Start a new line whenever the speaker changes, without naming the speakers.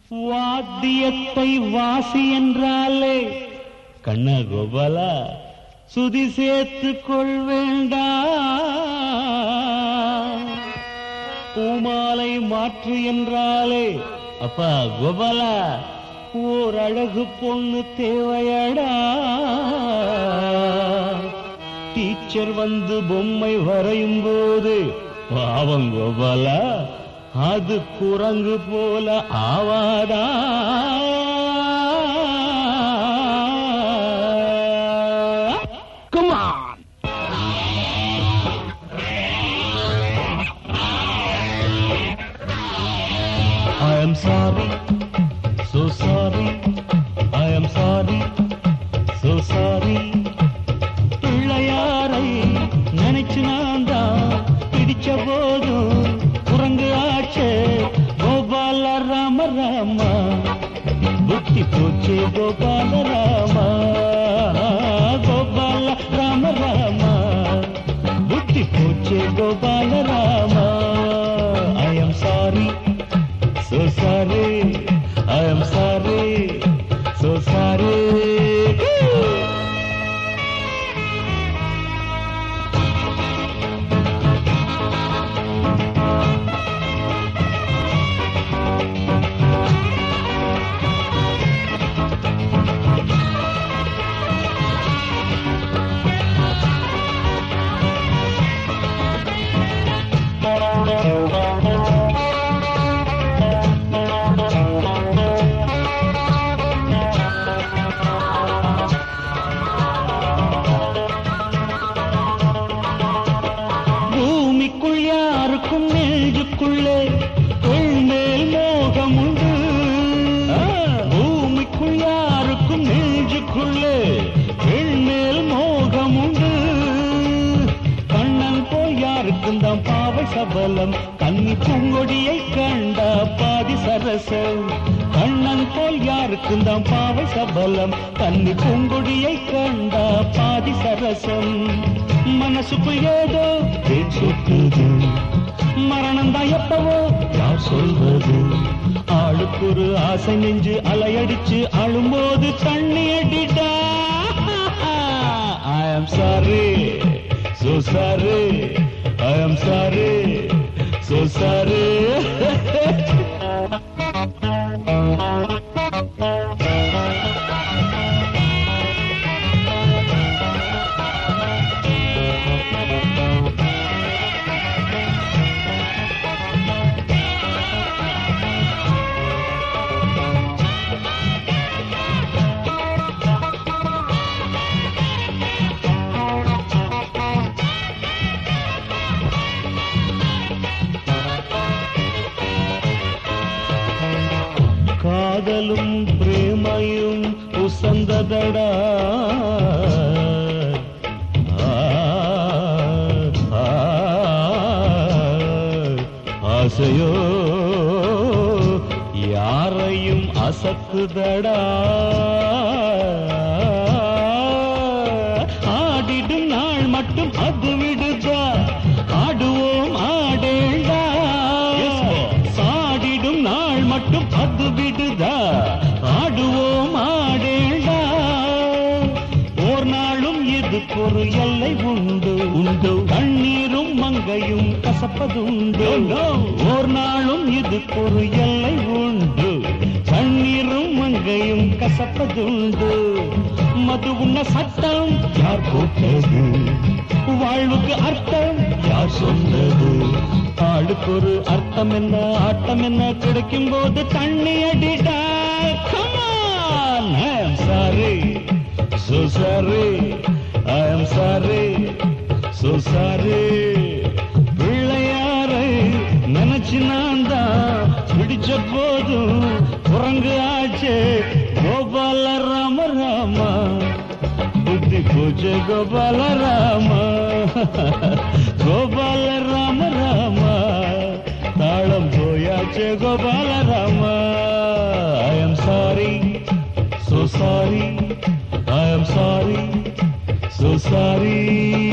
வாத்தியத்தை வாசி என்றாலே கண்ண கோபாலா சுதி சேர்த்து கொள்வேண்டா, பூமாலை மாற்று என்றாலே அப்பா கோபாலா ஓர் அழகு பொண்ணு தேவையடா, டீச்சர் வந்து பொம்மை வரையும் போது பாவம் கோபாலா அது குரங்கு போல ஆவாதா. Come on. I am sorry, so sorry, I am sorry, so sorry. பிள்ளையாரை நினைச்சு நான் தான் பிடிச்ச போதும் குரங்கு ஆச்சே கோபால ராம ராமா, புத்தி போச்சே கோபால ராமா, கோபால ராம ராமா, புத்தி போச்சே Gopala Rama. I am sorry, so sorry, I am sorry, so sorry. பூமிக்குள் யாருக்கும் நெஞ்சுக்குள்ளே மேல் மோகம் உண்டு, பூமிக்குள் யாருக்கும் நெஞ்சுக்குள்ளே மேல் மோகம் உண்டு, கண்ணன் போல் யாருக்கும் தான் பாவை சபலம், கன்னி பூங்கொடியை கண்டா பாதி சரசம், கண்ணன் போல் யாருக்கும் தான் பாவை சபலம், கன்னி பூங்கொடியை கண்டா பாதி சரசம். மனசுக்கு ஏதோ சுத்துது, மரணம் தான் எப்பவோ யார் சொல்வது, ஆளுக்கு ஒரு ஆசை நெஞ்சு அலையடிச்சு அழும்போது தண்ணி அடிடா. I am sorry, so sorry, I am sorry, so sorry. காதலும் பிரேமையும் உசந்ததடா, ஆசையோ யாரையும் அசத்துதடா, ஆடிடும் நாள் மட்டும் அது விடுதா, ஆடுவோம் ஆடேண்டா, சாடிடும் நாள் மட்டும் அது விடுதா, ஆடுவோம் ஆடேண்டா, ஓர் நாளும் இதுக்கு ஒரு எல்லை உண்டு உண்டு, கண்ணீரும் மங்கையும் கசப்பதுண்டு, ஓர் நாளும் இதுக்கு ஒரு எல்லை உண்டு, கண்ணீரும் மங்கையும் கசப்பதுண்டு. மது உண்ண சட்டம் யார் போட்டது, வாழ்வுக்கு அர்த்தம் யார் சொன்னது, ஆளுக்கு ஒரு அர்த்தம் என்ன ஆட்டம் என்ன, கிடைக்கும் போது தண்ணி அடிடா. Come on, I am sorry, so sorry, I am sorry, so sorry. பிள்ளையாரை நினைச்சு நான் தான் பிடிச்ச போதும் குரங்கு ஆச்சு கோபால ராம ராமா, புத்தி போச்சு கோபால ராமா, கோபால ராம ராமா, தாளம் போயாச்சு Gopala Rama. I am sorry, so sorry, I am sorry, so sorry.